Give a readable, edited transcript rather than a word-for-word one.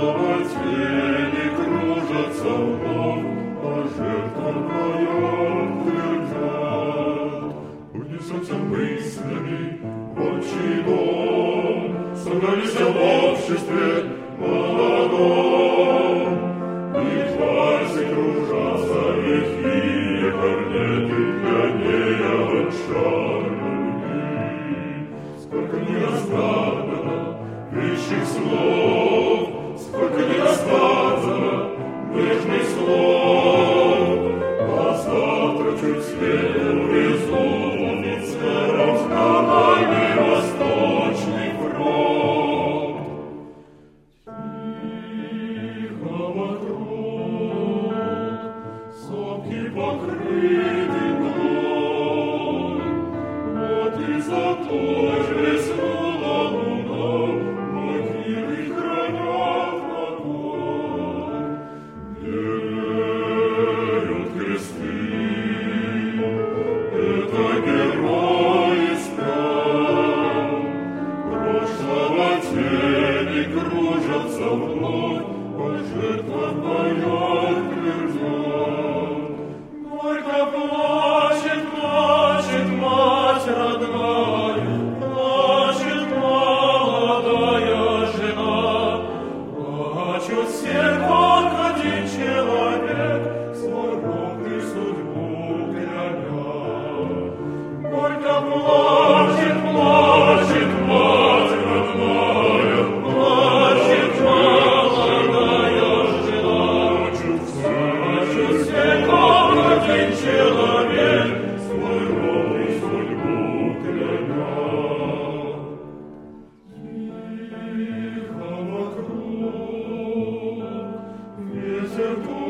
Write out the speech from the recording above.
Прошлого тени кружатся вновь, а жертва боев твердят. Унесемся мыслями в отчий дом, собрались в обществе молодом. И в вальсе кружатся лихие корнеты, пьянея от жар любви. Сколько не разгадано вещих слов, сколько не рассказано нежных слов, а завтра чуть свет увезутся на дальний восточный фронт. Тихо вокруг, сопки покрыты мглой, вот и за той блеснула луна, могилы хранят огонь. Белеют кресты, это герои спят. Прошлого тени кружатся вновь, а жертва в боях твердят. Горько плачет, плачет мать родная, плачет молодая жена. Плачут все, как один человек, свой род и судьбу кляня. Горько плачет, плачет мать родная, плачет молодая жена. Плачут все, как один человек, свой род и судьбу кляня. Тихо вокруг, ветер